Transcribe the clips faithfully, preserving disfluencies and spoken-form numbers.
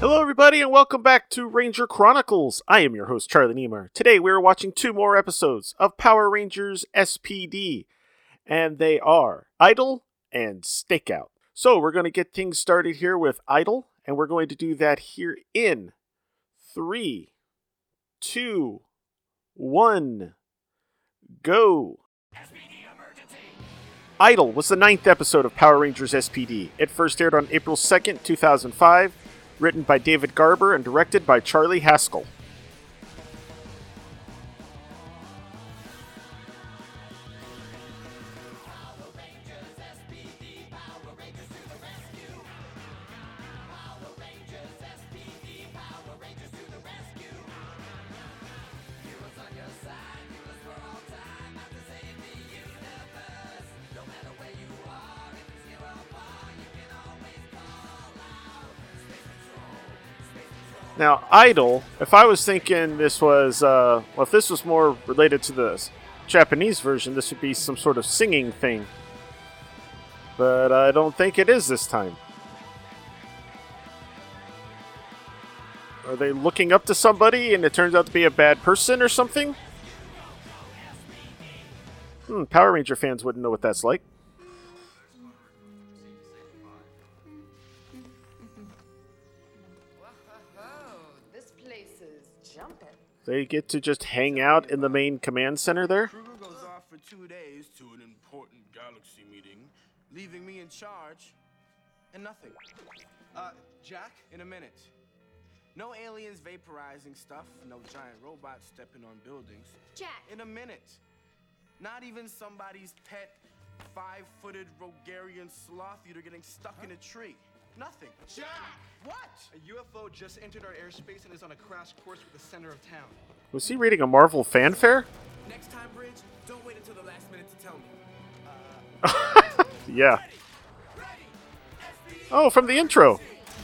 Hello everybody and welcome back to Ranger Chronicles. I am your host Charlie Niemeyer. Today we are watching two more episodes of Power Rangers S P D, and they are Idol and Stakeout. So we're going to get things started here with Idol, and we're going to do that here in three, two, one, go. Idol was the ninth episode of Power Rangers S P D. It first aired on April second, two thousand five. Written by David Garber and directed by Charlie Haskell. Now, Idol, if I was thinking this was, uh, well, if this was more related to the Japanese version, this would be some sort of singing thing. But I don't think it is this time. Are they looking up to somebody and it turns out to be a bad person or something? Hmm, Power Ranger fans wouldn't know what that's like. They get to just hang out in the main command center there? Kruger goes off for two days to an important galaxy meeting, leaving me in charge, and nothing. Uh, Jack, in a minute. No aliens vaporizing stuff, no giant robots stepping on buildings. Jack! In a minute. Not even somebody's pet, five-footed Rogarian sloth eater getting stuck huh? in a tree. Nothing. Jack! What? A U F O just entered our airspace and is on a crash course for the center of town. Was he reading a Marvel fanfare? Next time, Bridge, don't wait until the last minute to tell me. Uh... yeah. Oh, from the intro.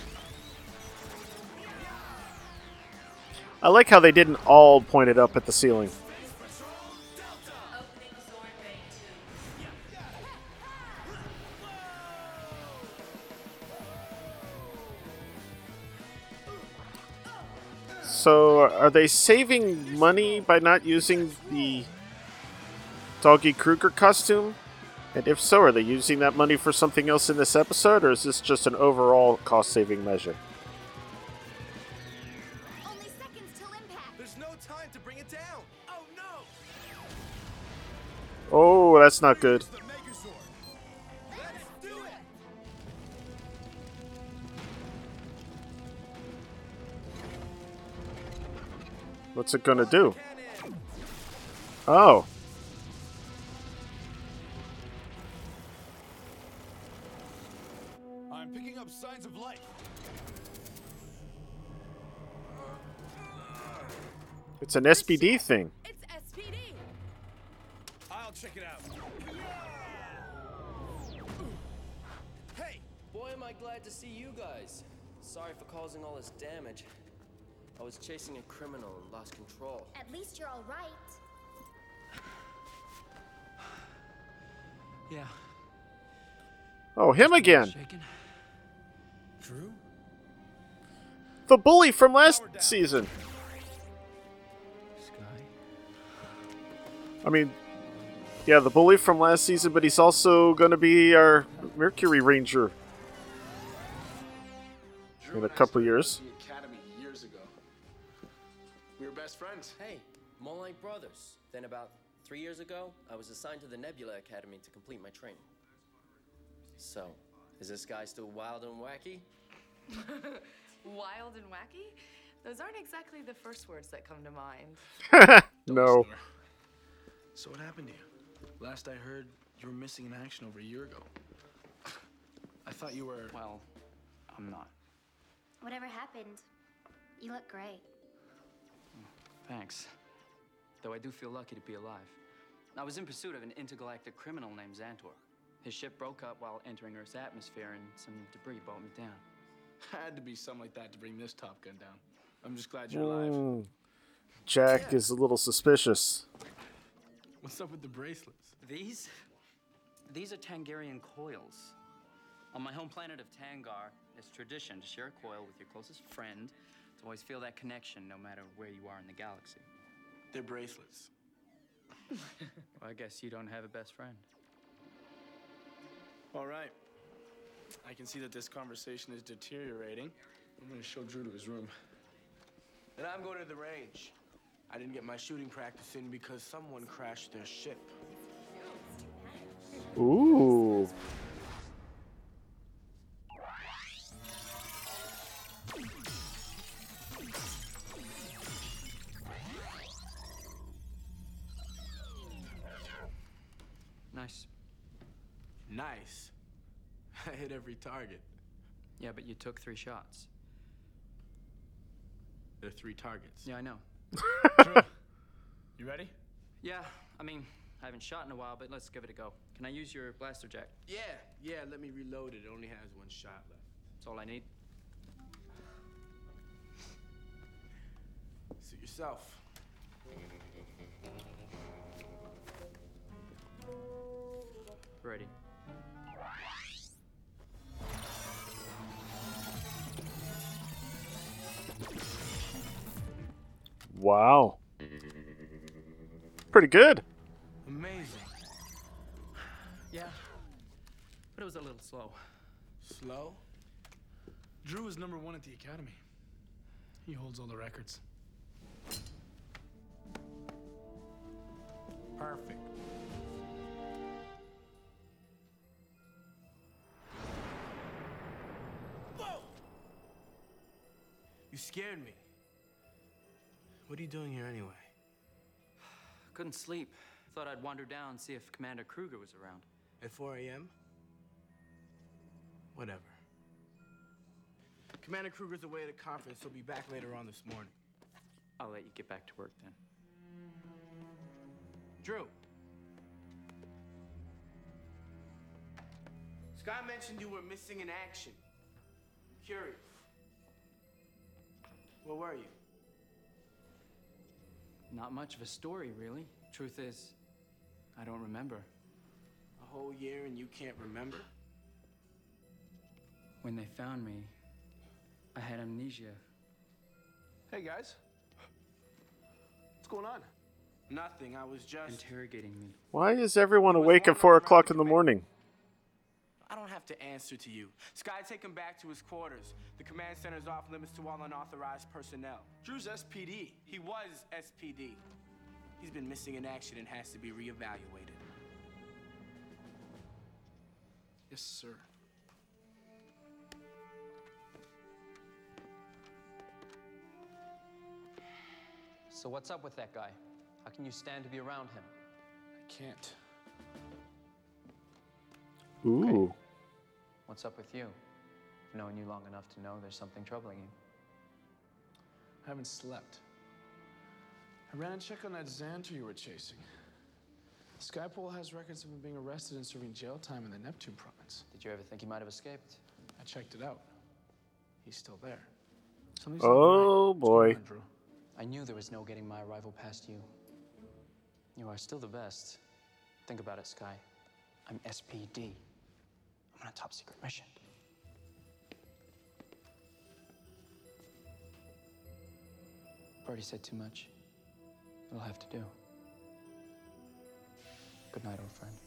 I like how they didn't all point it up at the ceiling. So, are they saving money by not using the Doggy Kruger costume? And if so, are they using that money for something else in this episode, or is this just an overall cost-saving measure? Only seconds till impact. There's no time to bring it down. Oh no! Oh, that's not good. What's it gonna do? Oh. I'm picking up signs of life. It's an S P D thing. It's S P D. I'll check it out. Hey! Boy, am I glad to see you guys. Sorry for causing all this damage. I was chasing a criminal and lost control. At least you're all right. Yeah. Oh, him again. Shaken. Drew? The bully from last season. Sky. I mean, yeah, the bully from last season, but he's also going to be our Mercury Ranger in a couple years. We were best friends. Hey, more like brothers. Then about three years ago, I was assigned to the Nebula Academy to complete my training. So, is this guy still wild and wacky? Wild and wacky? Those aren't exactly the first words that come to mind. No. So what happened to you? Last I heard, you were missing in action over a year ago. I thought you were... Well, I'm not. Whatever happened, you look great. Thanks. Though I do feel lucky to be alive. I was in pursuit of an intergalactic criminal named Xantor. His ship broke up while entering Earth's atmosphere, and some debris brought me down. Had to be something like that to bring this Top Gun down. I'm just glad you're alive. Mm. Jack is a little suspicious. What's up with the bracelets? These? These are Tangarian coils. On my home planet of Tangar, it's tradition to share a coil with your closest friend to always feel that connection no matter where you are in the galaxy. They're bracelets. Well, I guess you don't have a best friend. All right. I can see that this conversation is deteriorating. I'm gonna show Drew to his room. And I'm going to the range. I didn't get my shooting practice in because someone crashed their ship. Ooh. Nice. Nice. I hit every target. Yeah, but you took three shots. There are three targets. Yeah, I know. Drew, you ready? Yeah, I mean, I haven't shot in a while, but let's give it a go. Can I use your blaster jack? Yeah, yeah, let me reload it. It only has one shot left. That's all I need. Suit yourself. Ready. Wow. Pretty good. Amazing. Yeah, but it was a little slow. Slow? Drew is number one at the academy. He holds all the records. Perfect. Whoa! You scared me. What are you doing here anyway? Couldn't sleep. Thought I'd wander down and see if Commander Kruger was around. At four A M? Whatever. Commander Kruger's away at a conference. He'll be back later on this morning. I'll let you get back to work then. Drew. Scott mentioned you were missing in action. Curious. Where were you? Not much of a story, really. Truth is, I don't remember. A whole year and you can't remember? When they found me, I had amnesia. Hey, guys. What's going on? Nothing. I was just... Interrogating me. Why is everyone awake at four o'clock in the morning? I don't have to answer to you. Sky, take him back to his quarters. The command center's off limits to all unauthorized personnel. Drew's S P D. He was S P D. He's been missing in action and has to be reevaluated. Yes, sir. So what's up with that guy? How can you stand to be around him? I can't. Ooh. What's up with you? Knowing you long enough to know there's something troubling you. I haven't slept. I ran a check on that Xantor you were chasing. Skypole has records of him being arrested and serving jail time in the Neptune province. Did you ever think he might have escaped? I checked it out. He's still there. Something's Oh, not right. What's boy. going on, Drew? I knew there was no getting my arrival past you. You are still the best. Think about it, Sky. I'm S P D. I'm on a top secret mission. Already said too much. It'll have to do. Good night, old friend.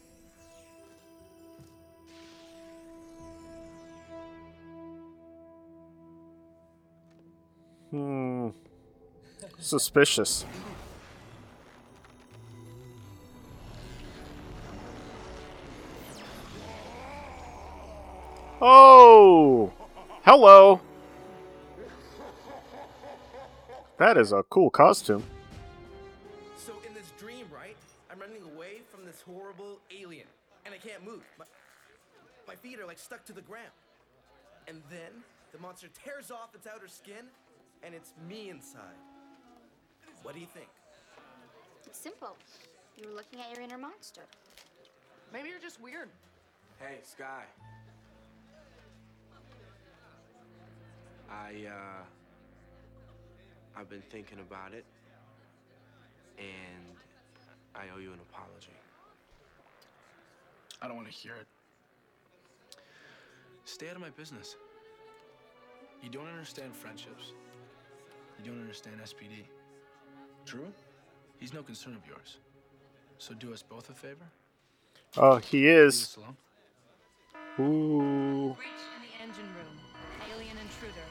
Hmm. Suspicious. Oh! Hello! That is a cool costume. So in this dream, right, I'm running away from this horrible alien, and I can't move. My, my feet are like stuck to the ground. And then the monster tears off its outer skin, and it's me inside. What do you think? It's simple. You were looking at your inner monster. Maybe you're just weird. Hey, Sky. I, uh... I've been thinking about it, and I owe you an apology. I don't want to hear it. Stay out of my business. You don't understand friendships. You don't understand S P D. Drew, he's no concern of yours. So do us both a favor. Oh, he Leave is. us alone. Ooh. Breach in the engine room. Alien intruder.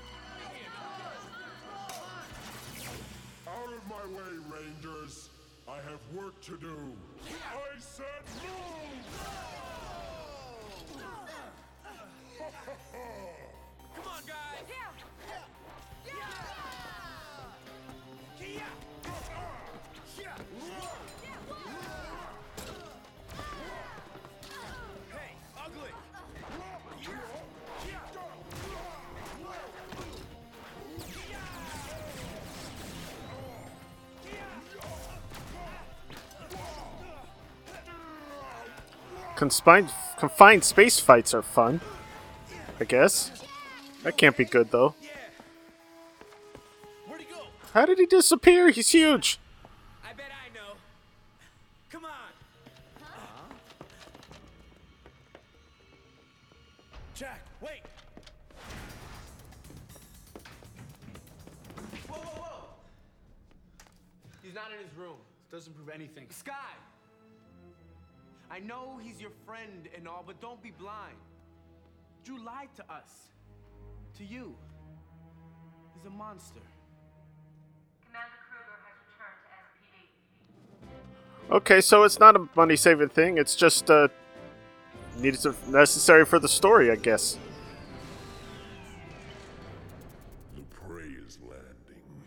Out of my way, Rangers. I have work to do. I said move! Come on, guys! Hey, ugly! Confined, confined space fights are fun, I guess. That can't be good, though. Where'd he go? How did he disappear? He's huge. I bet I know. Come on. Jack, wait. Whoa, whoa, whoa. He's not in his room. Doesn't prove anything. Sky! I know he's your friend and all, but don't be blind. Drew lied to us. To you. He's a monster. Commander Kruger has returned to S P D. Okay, so it's not a money-saving thing. It's just uh, needed to, necessary for the story, I guess. The prey is landing.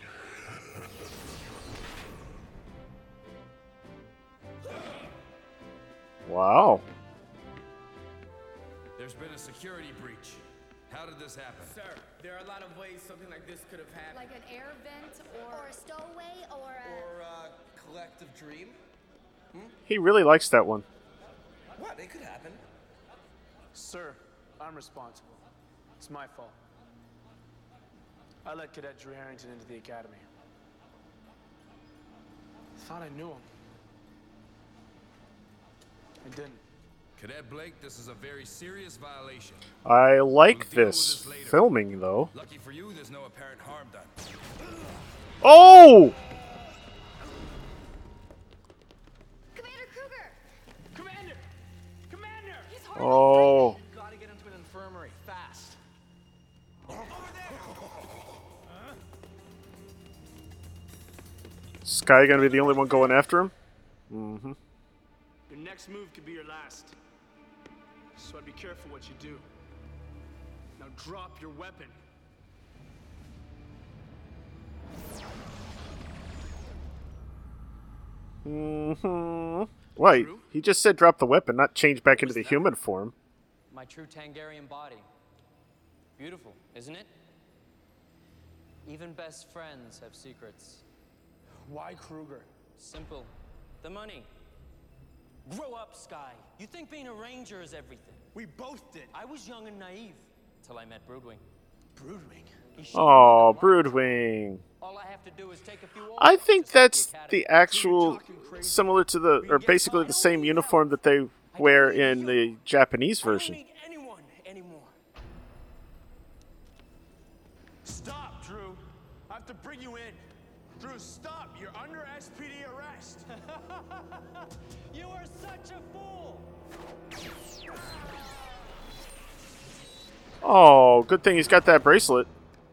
Wow. There's been a security breach. How did this happen? Sir, there are a lot of ways something like this could have happened. Like an air vent or, or a stowaway or a... Or a collective dream? He really likes that one. What? It could happen. Sir, I'm responsible. It's my fault. I let Cadet Drew Harrington into the academy. Thought I knew him. I didn't. Cadet Blake, this is a very serious violation. I like We'll deal with this this later. filming, though. Lucky for you, there's no apparent harm done. Oh! Commander Kruger! Commander! Commander! He's Oh. Gotta get into an infirmary, fast. Over there! Sky gonna be the only one going after him? Mm-hmm. Your next move could be your last. So I'd be careful what you do. Now drop your weapon. Mm-hmm. Wait, he just said drop the weapon, not change back into the human form. My true Tangarian body. Beautiful, isn't it? Even best friends have secrets. Why Kruger? Simple. The money. Grow up, Sky. You think being a ranger is everything. We both did. I was young and naive till I met Broodwing. Broodwing. He showed me Oh, that life. Broodwing. All I have to do is take a few I orders think to start that's academy. the actual, similar to the, or basically the same uniform that they wear in the Japanese I don't version. need anyone anymore. Stop, Drew. I have to bring you in. Drew, stop. You're under S P D arrest. You are such a fool. Oh, good thing he's got that bracelet.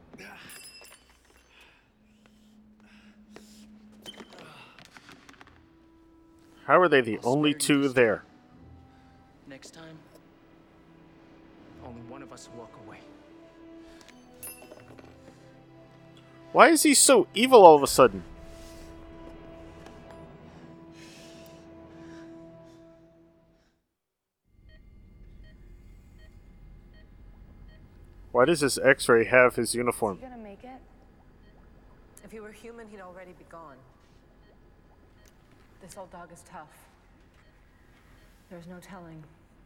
How are they the only two there? Next time, only one of us will walk away. Why is he so evil all of a sudden? Why does this X-ray have his uniform? Is he gonna make it? If he were human, he'd already be gone. This old dog is tough. There's no telling.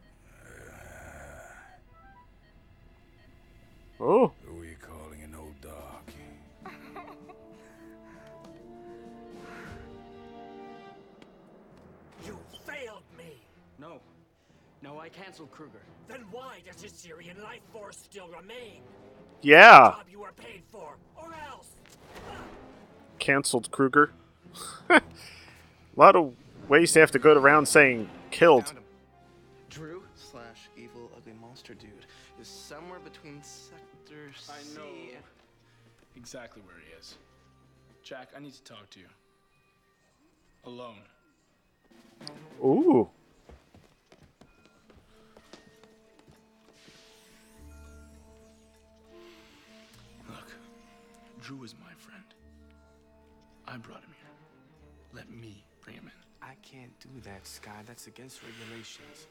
Oh. Who are you calling an old dog? You failed me. No. No, I I canceled Kruger. Then why does the Syrian life force still remain? Yeah. The job you were paid for, or else. Cancelled Kruger. A lot of ways to have to go around saying killed. Drew slash evil ugly monster dude is somewhere between sector C. I know exactly where he is. Jack, I need to talk to you. Alone. Ooh. Look, Drew is my friend. I brought him here. Let me bring him in. I can't do that, Sky. That's against regulations.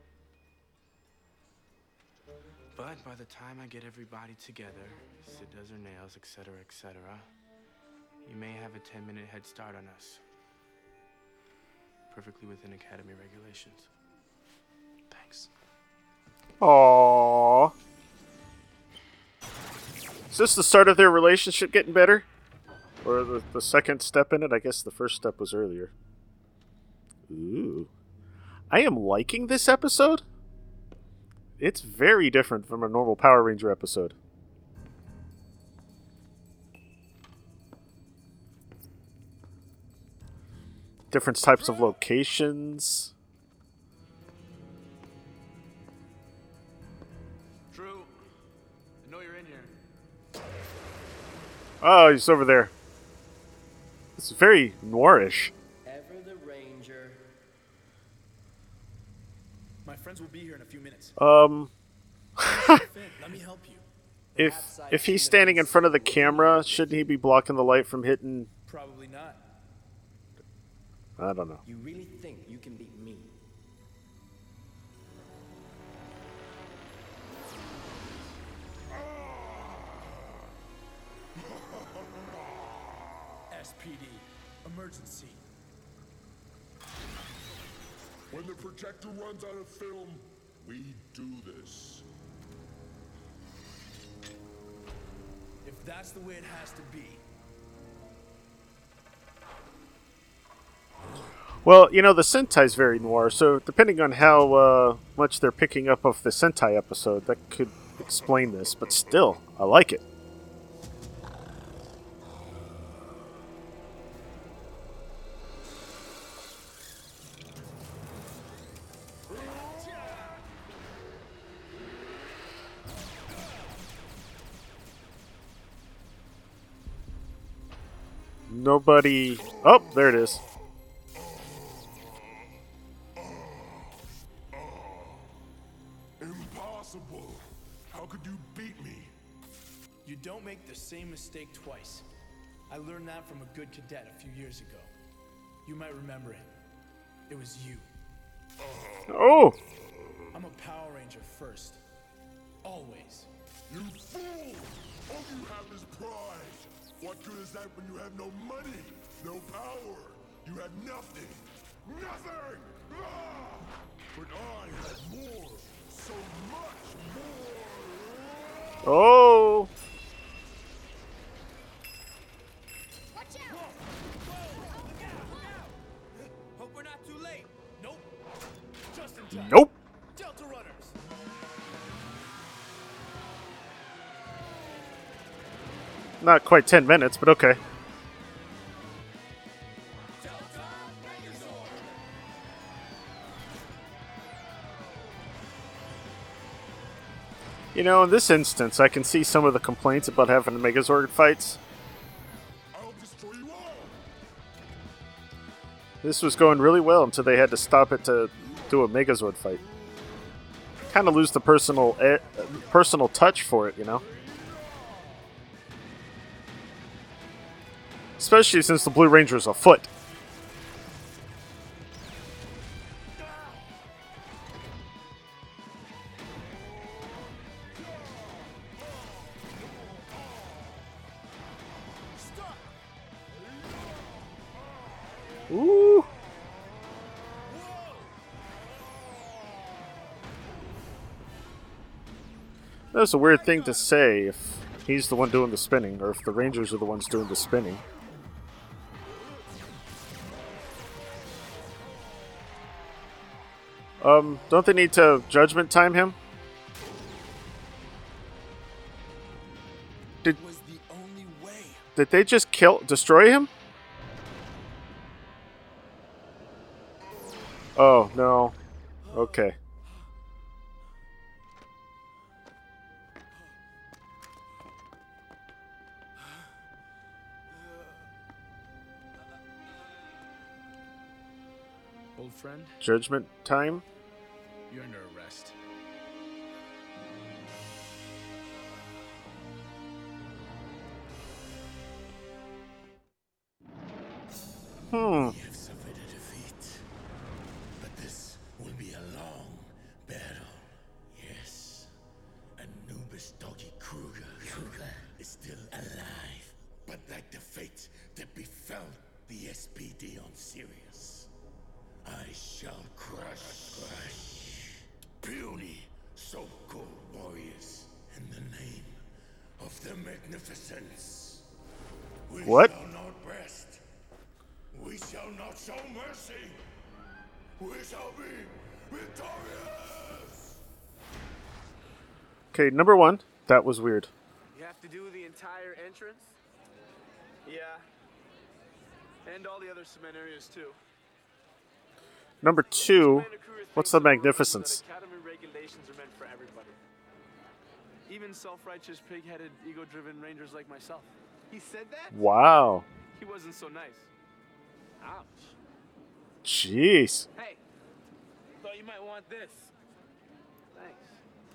But by the time I get everybody together, Sid does her nails, et cetera, et cetera, you may have a ten-minute head start on us. Perfectly within Academy regulations. Thanks. Aww. Is this the start of their relationship getting better? Or the, the second step in it? I guess the first step was earlier. Ooh. I am liking this episode. It's very different from a normal Power Ranger episode. Different types of locations. Drew, I know you're in here. Oh, he's over there. It's very noirish. Ever the Ranger. My friends will be here in a few minutes. Um, Let me help you. if if he's standing in front of the camera, shouldn't he be blocking the light from hitting? Probably not. I don't know. You really think you can beat me? S P D. Emergency. When the projector runs out of film, we do this. If that's the way it has to be. Well, you know, the Sentai's very noir, so depending on how uh, much they're picking up of the Sentai episode, that could explain this, but still, I like it. Nobody... Oh, there it is. Impossible. How could you beat me? You don't make the same mistake twice. I learned that from a good cadet a few years ago. You might remember him. It was you. Oh! I'm a Power Ranger first. Always. You fool! All you have is pride. What good is that when you have no money, no power? You have nothing. Nothing! Ah! But I have more. So much more. Oh! Watch out! Hope we're not too late. Nope. Just in time. Nope. Delta Runners. Not quite ten minutes, but okay. You know, in this instance, I can see some of the complaints about having Megazord fights. This was going really well until they had to stop it to do a Megazord fight. Kind of lose the personal e- personal touch for it, you know? Especially since the Blue Ranger's afoot. Ooh. That's a weird thing to say if he's the one doing the spinning, or if the Rangers are the ones doing the spinning. Um, don't they need to judgment time him? Did, was the only way. Did they just kill, destroy him? Oh, no. Okay. Old friend, Judgment time? you're under arrest. Hmm. We have suffered a defeat, but this will be a long battle. Yes, Anubis Doggy Kruger, Kruger is still alive, but like the fate that befell the S P D on Sirius, I shall crush, crush puny so-called warriors in the name of the Magnificence. We What? shall not rest. We shall not show mercy. We shall be victorious. Okay, number one. That was weird. You have to do the entire entrance? Yeah. And all the other cement areas too. Number two. What's the magnificence? Academy regulations are meant for everybody. Even self-righteous, pig-headed, ego-driven rangers like myself. He said that? Wow. He wasn't so nice. Ouch. Jeez. Hey, thought you might want this. Thanks.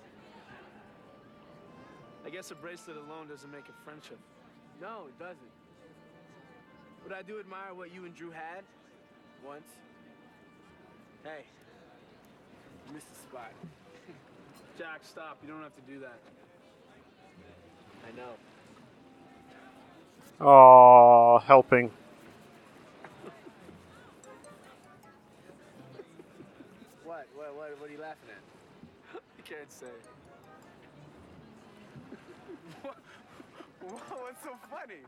I guess a bracelet alone doesn't make a friendship. No, it doesn't. But I do admire what you and Drew had once. Hey, you missed the spot. Jack, stop. You don't have to do that. I know. Aw, helping. What? What? What? What are you laughing at? You can't say. what? What's so funny?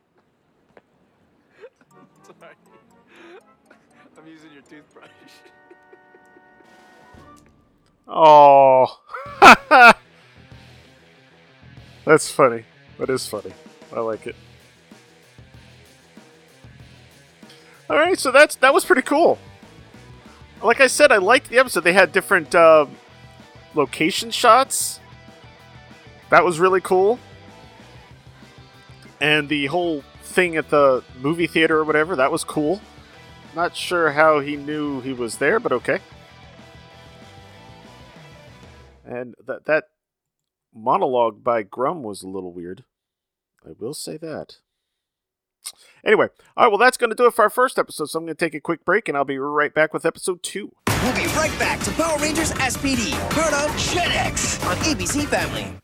Sorry. I'm using your toothbrush. Oh. That's funny. That is funny. I like it. Alright, so that's that was pretty cool. Like I said, I liked the episode. They had different uh, location shots. That was really cool. And the whole thing at the movie theater or whatever, that was cool. Not sure how he knew he was there, but okay. And that that monologue by Grum was a little weird. I will say that. Anyway, all right, well, that's going to do it for our first episode, so I'm going to take a quick break, and I'll be right back with episode two. We'll be right back to Power Rangers S P D, part of JetX on A B C Family.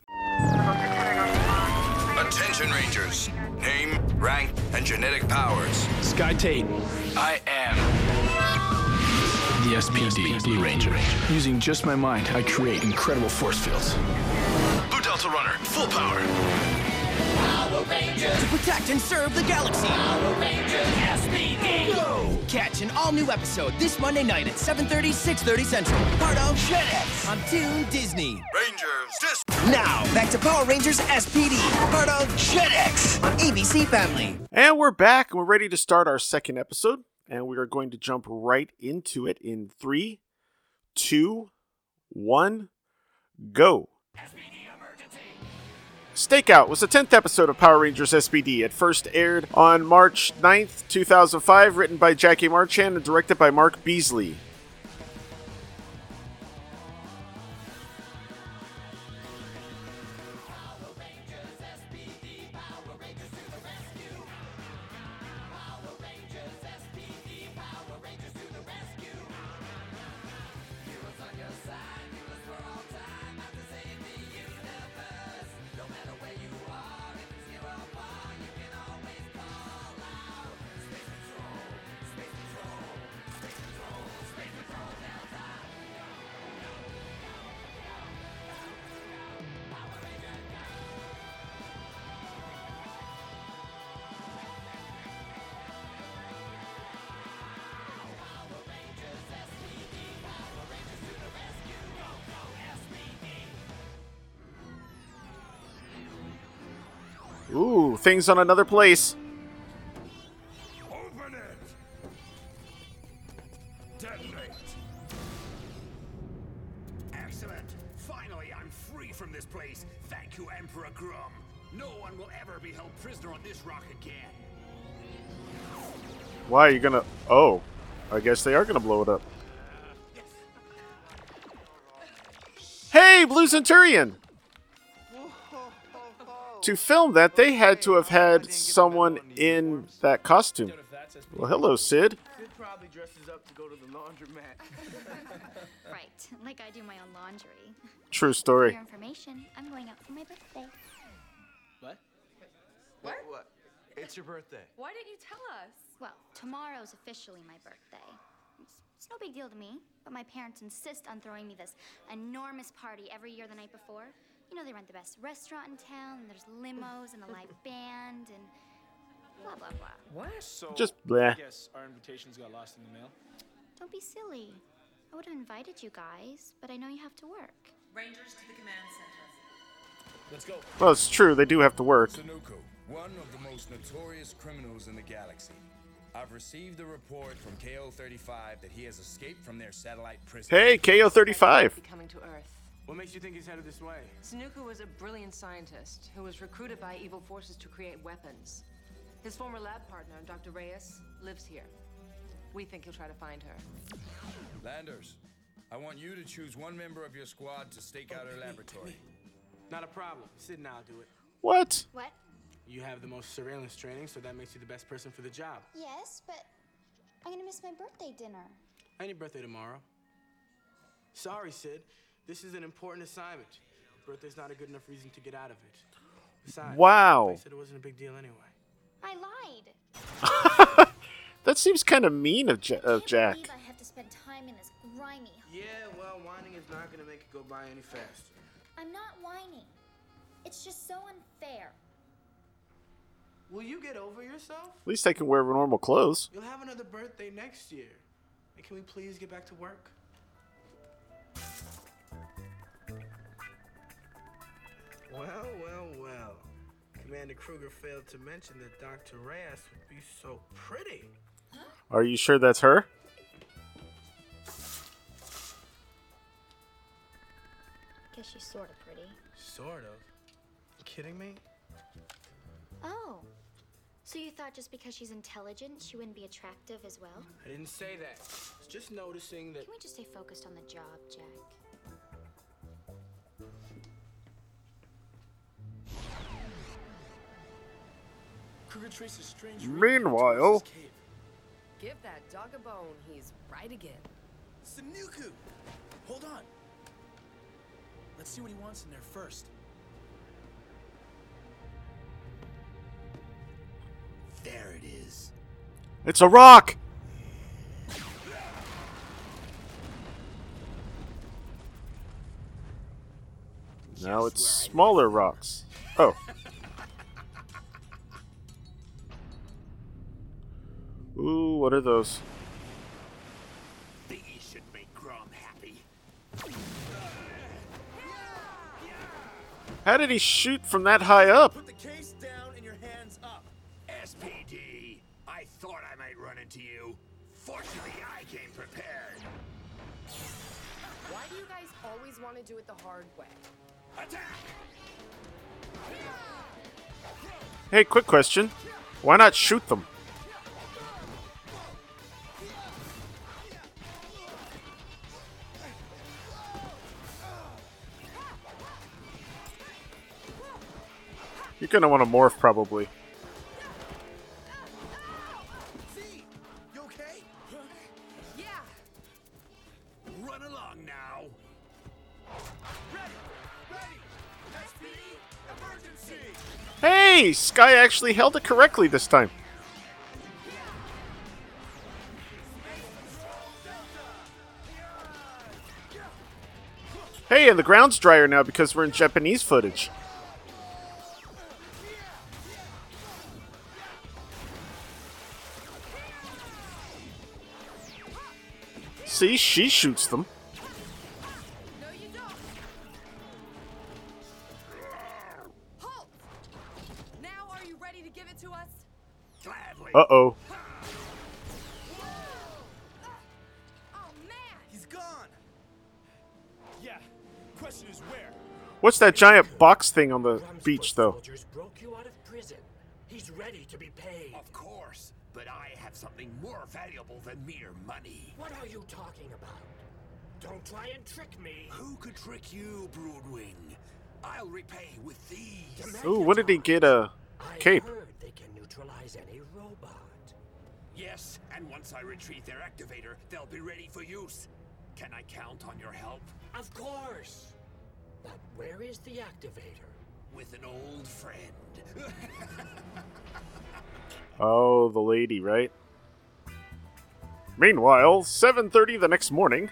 Attention, Rangers. Name, rank, and genetic powers. Sky Tate. I am The S P D Blue Ranger. Using just my mind, I create incredible force fields. Blue Delta Runner. Full power. Power Rangers. To protect and serve the galaxy. Power Rangers S P D. Go! Catch an all-new episode this Monday night at seven thirty, six thirty Central. Part of JetX on Toon Disney. Rangers, dis- Now, back to Power Rangers S P D. Part of JetX on A B C Family. And we're back, and we're ready to start our second episode. And we are going to jump right into it in three, two, one, go. Stakeout was the tenth episode of Power Rangers S P D. It first aired on March ninth, two thousand five, written by Jackie Marchand and directed by Mark Beasley. Ooh, things on another place. Open it! Detonate! Excellent! Finally, I'm free from this place. Thank you, Emperor Grum. No one will ever be held prisoner on this rock again. Why are you gonna... Oh, I guess they are gonna blow it up. Hey, Blue Centurion! To film that, they had to have had someone in that costume. Well, hello, Sid. Sid probably dresses up to go to the laundromat. Right, like I do my own laundry. True For story. your information, I'm going out for my birthday. What? What? What? It's your birthday. Why didn't you tell us? Well, tomorrow's officially my birthday. It's, it's no big deal to me, but my parents insist on throwing me this enormous party every year the night before. You know, they rent the best restaurant in town, and there's limos and a live band, and blah, blah, blah. What? So, Just bleh. I guess our invitations got lost in the mail. Don't be silly. I would have invited you guys, but I know you have to work. Rangers to the command center. Let's go. Well, it's true. They do have to work. Sunuku, one of the most notorious criminals in the galaxy. I've received a report from K O thirty-five that he has escaped from their satellite prison. Hey, K O thirty-five. Coming to Earth. What makes you think he's headed this way? Sunuku was a brilliant scientist who was recruited by evil forces to create weapons. His former lab partner, Doctor Reyes, lives here. We think he'll try to find her. Landers, I want you to choose one member of your squad to stake out her laboratory. Not a problem. Sid and I'll do it. What? What? You have the most surveillance training, so that makes you the best person for the job. Yes, but I'm gonna miss my birthday dinner. Any birthday tomorrow. Sorry, Sid. This is an important assignment. Birthday's not a good enough reason to get out of it. Besides, Wow. I said it wasn't a big deal anyway. I lied. That seems kind of mean of, ja- of I Jack. can't believe I have to spend time in this grimy. Yeah, well, whining is not gonna make it go by any faster. I'm not whining. It's just so unfair. Will you get over yourself? At least I can wear normal clothes. You'll have another birthday next year. And can we please get back to work? Well, well, well. Commander Kruger failed to mention that Doctor Reyes would be so pretty. Are you sure that's her? Guess she's sort of pretty. Sort of. You kidding me? Oh. So you thought just because she's intelligent, she wouldn't be attractive as well? I didn't say that. I was just noticing that. Can we just stay focused on the job, Jack? Kruger traces strange. Meanwhile, Give that dog a bone. He's right again. Sunuku! Hold on. Let's see what he wants in there first. There it is. it's a rock. Now it's smaller rocks. Oh. Ooh, what are those? Think he should make Grum happy. How did he shoot from that high up? Put the case down and your hands up. S P D, I thought I might run into you. Fortunately, I came prepared. Why do you guys always want to do it the hard way? Attack! Hey, quick question. Why not shoot them? You're gonna want to morph, probably. See? You okay? Yeah. Run along now. Ready! Ready! S P D, emergency! Hey! Sky actually held it correctly this time. Hey, and the ground's drier now because we're in Japanese footage. See, she shoots them. No, you don't. Halt! Now to us? Gladly. Uh-oh. Oh man! He's gone. Yeah. Question is where? What's that giant box thing on the beach, though? Soldiers broke you out of prison. He's ready to be paid. Of course, but I have something more valuable than mere money. What are you talking about? Don't try and trick me. Who could trick you, Broodwing? I'll repay with these. Ooh, when did he get a cape? I heard they can neutralize any robot. Yes, and once I retrieve their activator, they'll be ready for use. Can I count on your help? Of course. But where is the activator? With an old friend. Oh, the lady, right? Meanwhile, seven thirty the next morning.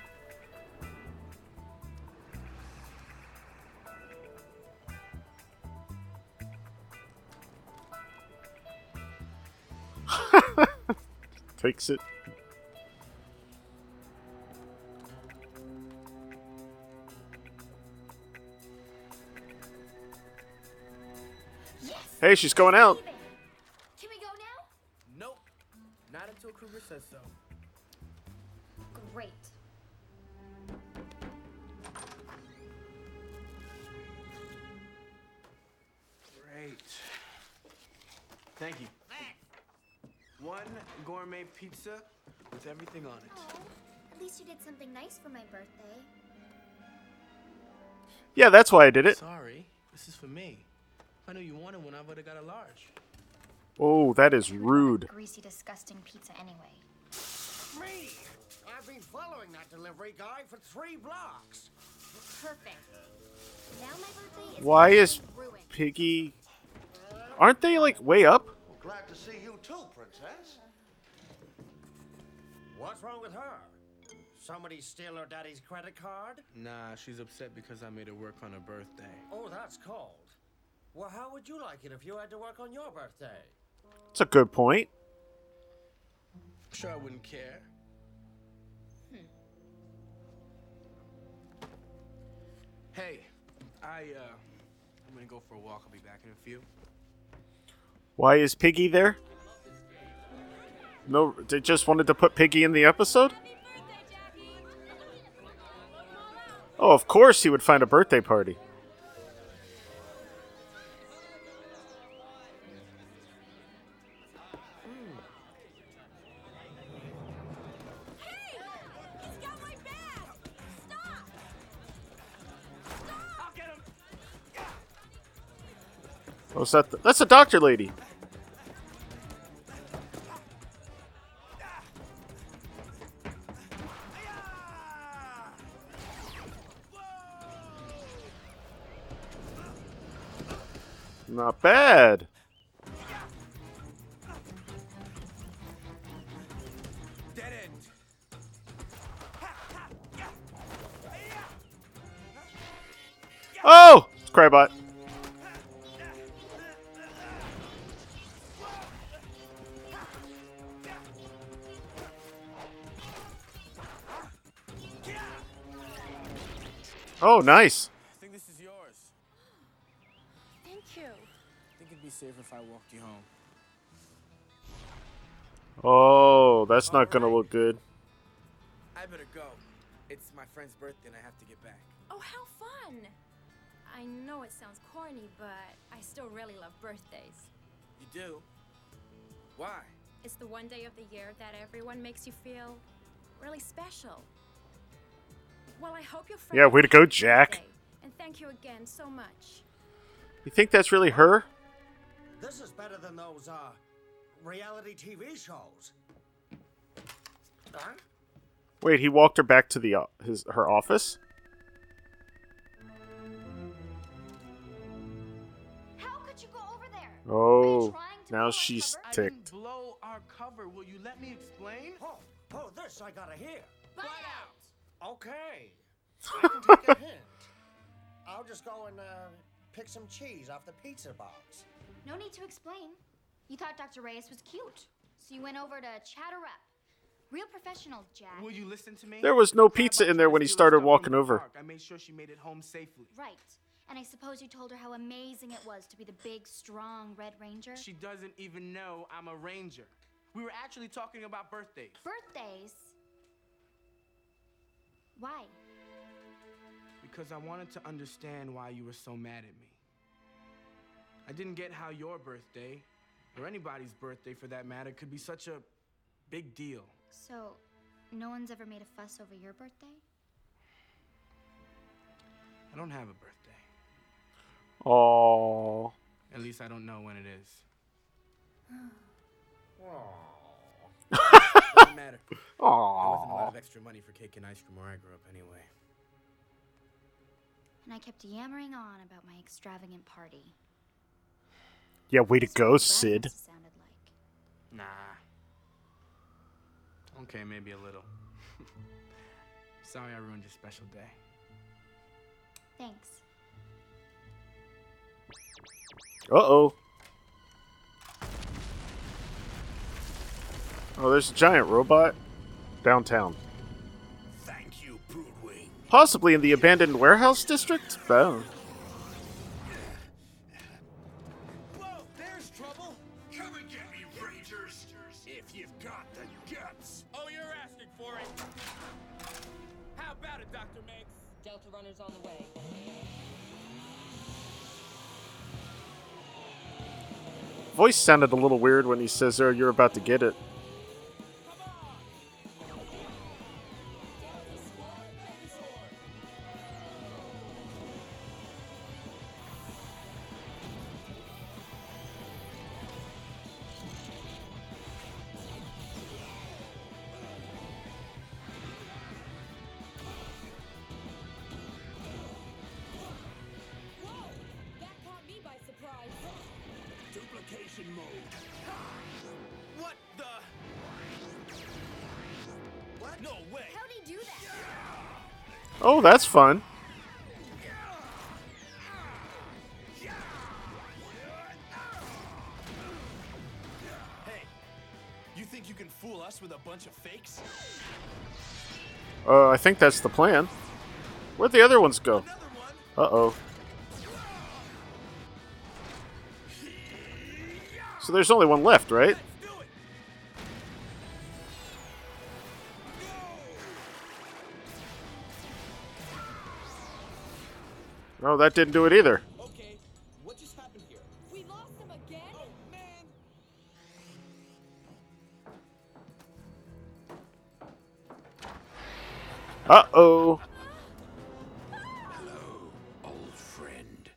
Takes it. Yes! Hey, she's going out. Can we go now? Nope. Not until Kruger says so. Great. Great. Thank you. One gourmet pizza with everything on it. Oh, at least you did something nice for my birthday. Yeah, that's why I did it. Sorry, this is for me. If I knew you wanted one, I would have got a large. Oh, that is rude. Greasy, disgusting pizza anyway. Me! I've been following that delivery guy for three blocks. Perfect. Now my birthday is Why is ruined. Piggy... Aren't they, like, way up? Glad to see you too, Princess. What's wrong with her? Somebody steal her daddy's credit card? Nah, she's upset because I made her work on her birthday. Oh, that's cold. Well, how would you like it if you had to work on your birthday? That's a good point. I'm sure I wouldn't care. Hmm. Hey, I, uh, I'm gonna go for a walk. I'll be back in a few. Why is Piggy there? No, they just wanted to put Piggy in the episode? Oh, of course he would find a birthday party. Oh, is that the, that's a doctor lady. Not bad. Dead end. Oh! It's Crybot. Oh, nice. I think this is yours. Thank you. I think it'd be safer if I walked you home. Oh, that's not gonna look good. I better go. It's my friend's birthday and I have to get back. Oh, how fun! I know it sounds corny, but I still really love birthdays. You do? Why? It's the one day of the year that everyone makes you feel really special. Well, I hope your friend Yeah, way to go, has a Jack. birthday, and thank you again so much. You think that's really her? This is better than those, uh, reality T V shows. Huh? Wait, he walked her back to the uh, his her office? How could you go over there? Oh, now she's I ticked. didn't blow our cover. Will you let me explain? Oh, oh, this I gotta hear. Butt out! Okay. I can take a hint. I'll just go and, uh, pick some cheese off the pizza box. No need to explain. You thought Doctor Reyes was cute, so you went over to chat her up. Real professional, Jack. Will you listen to me? There was no pizza in there when he started walking over. I made sure she made it home safely. Right. And I suppose you told her how amazing it was to be the big, strong Red Ranger? She doesn't even know I'm a ranger. We were actually talking about birthdays. Birthdays? Why? Because I wanted to understand why you were so mad at me. I didn't get how your birthday, or anybody's birthday for that matter, could be such a big deal. So, no one's ever made a fuss over your birthday? I don't have a birthday. Aww. At least I don't know when it is. Doesn't matter. Aww. There wasn't a lot of extra money for cake and ice cream where I grew up anyway. And I kept yammering on about my extravagant party. Yeah, way to go, Sid. Sounded like. Nah. Okay, maybe a little. Sorry I ruined your special day. Thanks. Uh-oh. Oh, there's a giant robot downtown. Thank you, Broodwing. Possibly in the abandoned warehouse district? Oh. Whoa, there's trouble. Come and get me, Rangers, if you've got the guts. Oh, you're asking for it. How about it, Doctor Meggs? Delta Runner's on the way. Voice sounded a little weird when he says, oh, you're about to get it. Duplication mode. What the? What? No way. How'd he do that? Oh, that's fun. Hey, you think you can fool us with a bunch of fakes? Uh, I think that's the plan. Where'd the other ones go? Uh-oh. So there's only one left, right? Oh, that didn't do it either. Okay, what just happened here? We lost him again? Oh, man. Uh-oh. Hello, old friend.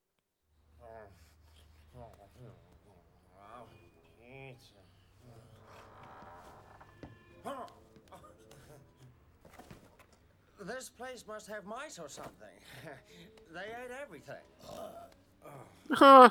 This place must have mice or something. They ate everything. Huh.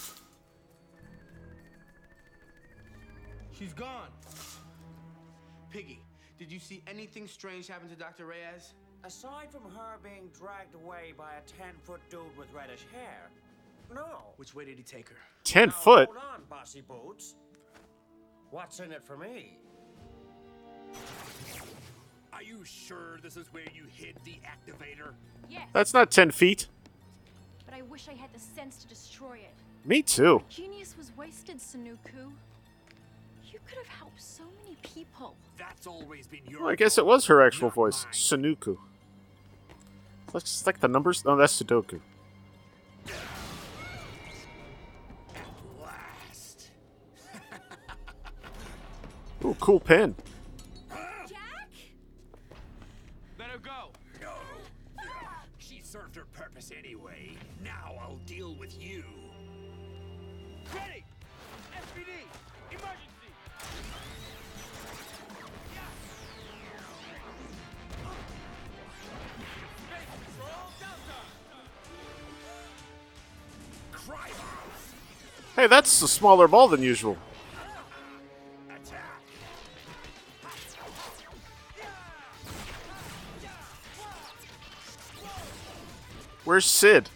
She's gone. Piggy, did you see anything strange happen to Doctor Reyes? Aside from her being dragged away by a ten-foot dude with reddish hair, no. Which way did he take her? Ten Now, foot? Hold on, Bossy Boots. What's in it for me? Are you sure this is where you hid the activator? Yes. That's not ten feet. But I wish I had the sense to destroy it. Me too. Genius was wasted, Sunuku. You could have helped so many people. That's always been your Well, I guess it was her actual voice. Sunuku. Looks like the numbers. Oh, that's Sudoku. last. Ooh, cool pen. Jack? Let her go. No. She served her purpose anyway. Now I'll deal with you. Ready! S P D! Emergency! Hey, that's a smaller ball than usual. Where's Sid?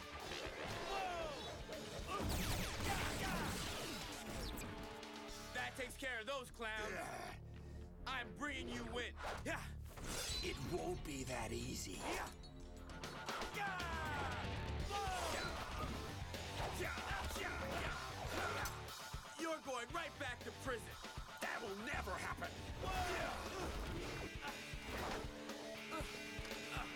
That takes care of those clowns. I'm bringing you in. Yeah. It won't be that easy.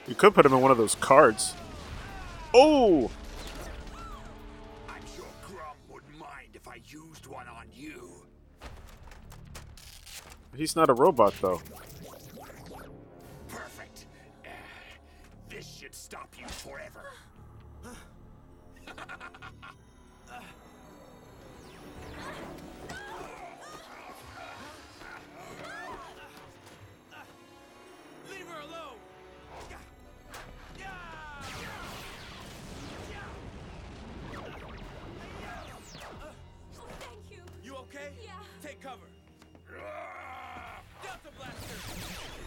You could put him in one of those cards. Oh! I'm sure Grum wouldn't mind if I used one on you. He's not a robot, though. Perfect. Uh, this should stop you forever. Leave her alone. Thank you. You okay? Yeah. Take cover. Delta Blaster.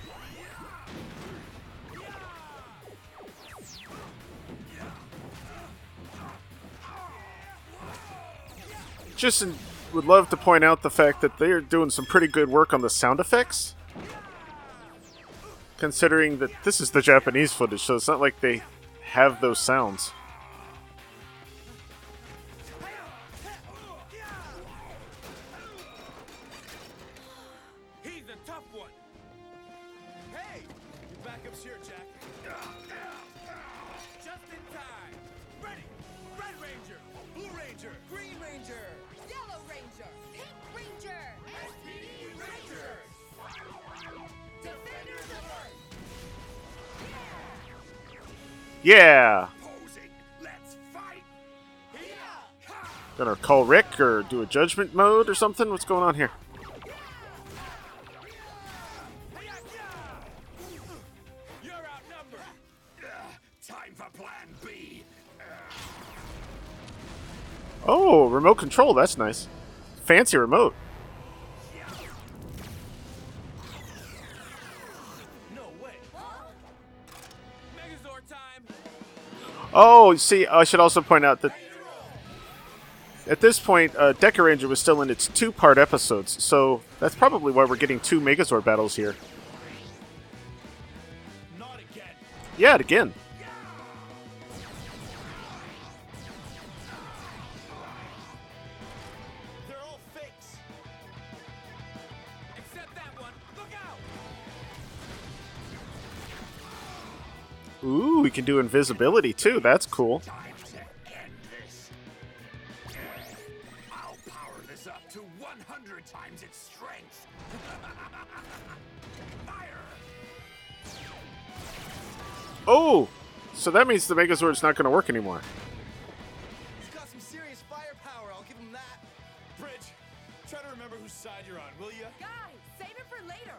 Just in, would love to point out the fact that they're doing some pretty good work on the sound effects. Considering that this is the Japanese footage, so it's not like they have those sounds. He's a tough one. Hey, your backup's here, Jack. Just in time. Ready. Red Ranger, Blue Ranger, Green Ranger, Yellow Ranger. Pink Ranger! S P D Rangers. Defenders of Earth. Yeah! Posing. Let's fight. Gonna call Rick or do a judgment mode or something? What's going on here? You're outnumbered. Time for Plan B. Oh, remote control. That's nice. Fancy remote. No way. Megazord time. Oh, see, I should also point out that at this point, uh, Deca Ranger was still in its two-part episodes, so that's probably why we're getting two Megazord battles here. Not again. Yeah, again. They're all fakes. Except that one. Look out. Ooh, we can do invisibility too. That's cool. Time to end this. I'll power this up to one hundred times its strength. Fire! Oh, so that means the Megazord's not going to work anymore. He's got some serious firepower. I'll give him that. Bridge, try to remember whose side you're on, will you? Guys, save it for later.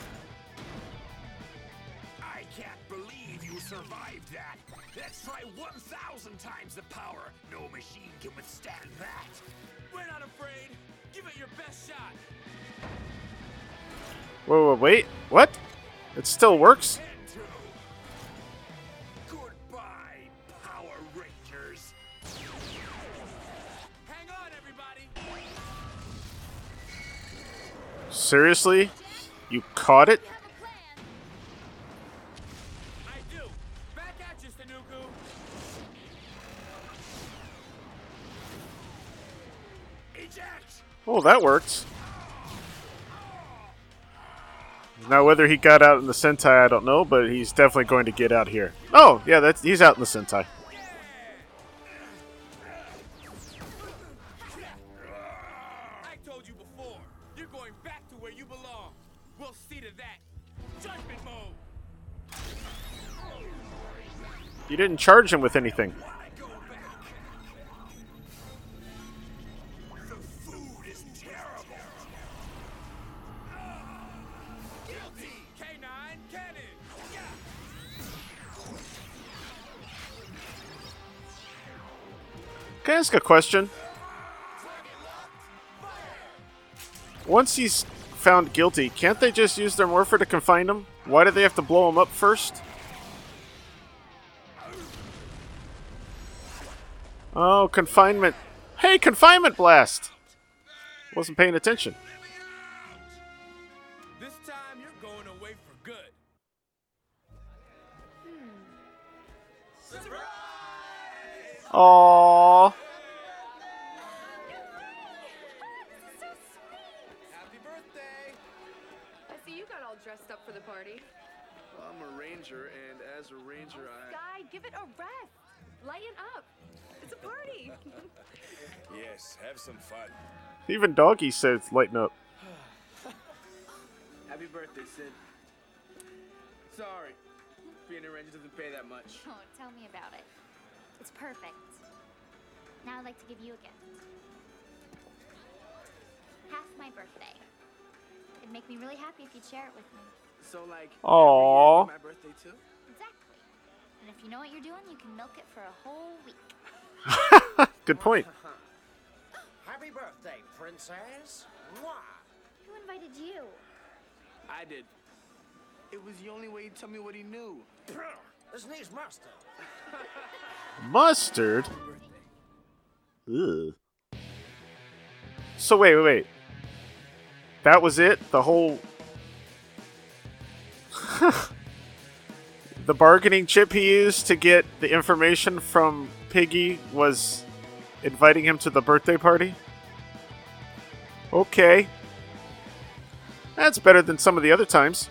I can't believe you survived that. Let's try one thousand times the power. No machine can withstand that. We're not afraid. Give it your best shot. Whoa, whoa, wait. What? It still works? Into. Goodbye, Power Rangers. Hang on, everybody. Seriously? You caught it? I do. Back at you, Sanuku. Eject. Oh, that worked. Now, whether he got out in the Sentai, I don't know, but he's definitely going to get out here. Oh, yeah, that's he's out in the Sentai. I told you before. You're going back to where you belong. We'll see to that. Judgment mode. You didn't charge him with anything. The food is terrible. Guilty. K nine cannon. Can I ask a question? Once he's found guilty, can't they just use their morpher to confine him? Why do they have to blow him up first? Oh, confinement. Hey, confinement blast! Wasn't paying attention. This time you're going away for good. Surprise! Aww. Happy birthday! I see you got all dressed up for the party. Well, I'm a ranger. ranger, and as a ranger, I... Sky, give it a rest. Lighten up. It's a party. Yes, have some fun. Even Doggy says lighten up. Happy birthday, Sid. Sorry. Being a ranger doesn't pay that much. Oh, tell me about it. It's perfect. Now I'd like to give you a gift. Half my birthday. It'd make me really happy if you'd share it with me. So, like, Aww. every year my birthday, too? Exactly. And if you know what you're doing, you can milk it for a whole week. Good point. Happy birthday, princess. Mwah. Who invited you? I did. It was the only way he'd tell me what he knew. This needs mustard. Mustard? Ugh. So wait, wait, wait. That was it? The whole... The bargaining chip he used to get the information from Piggy was inviting him to the birthday party? Okay. That's better than some of the other times.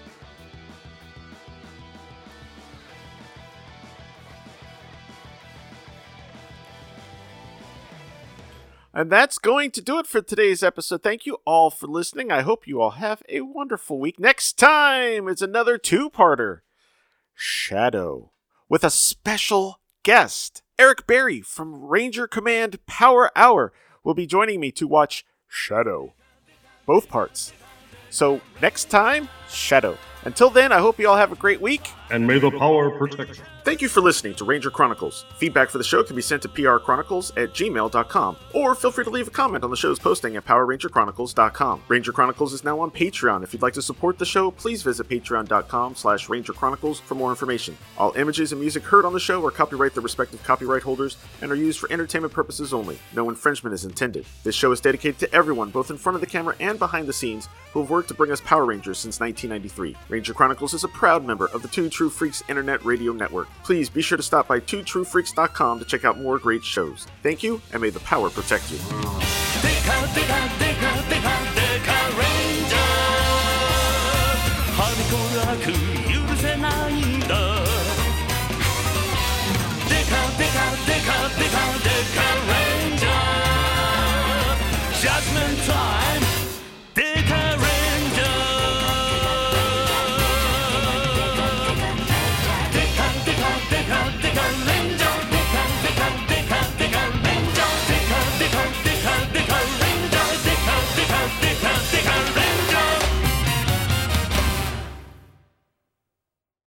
And that's going to do it for today's episode. Thank you all for listening. I hope you all have a wonderful week. Next time is another two-parter, Shadow, with a special guest. Eric Berry from Ranger Command Power Hour will be joining me to watch Shadow, both parts. So next time, Shadow. Until then, I hope you all have a great week. And may the power protect you. Thank you for listening to Ranger Chronicles. Feedback for the show can be sent to p r chronicles at gmail dot com, or feel free to leave a comment on the show's posting at power ranger chronicles dot com. Ranger Chronicles is now on Patreon. If you'd like to support the show, please visit patreon dot com slash ranger chronicles for more information. All images and music heard on the show are copyright their respective copyright holders and are used for entertainment purposes only. No infringement is intended. This show is dedicated to everyone, both in front of the camera and behind the scenes, who have worked to bring us Power Rangers since nineteen ninety-three. Ranger Chronicles is a proud member of the Two True Freaks Internet Radio Network. Please be sure to stop by two true freaks dot com to check out more great shows. Thank you, and may the power protect you. Deka, deka, deka, deka, deka Ranger. はびこらく許せないんだ。デカデカデカデカデカ Ranger. Judgment time. Deka Ranger. Deka deka deka deka Ranger. Deka deka deka deka Ranger. Deka deka deka deka Ranger. Deka deka deka deka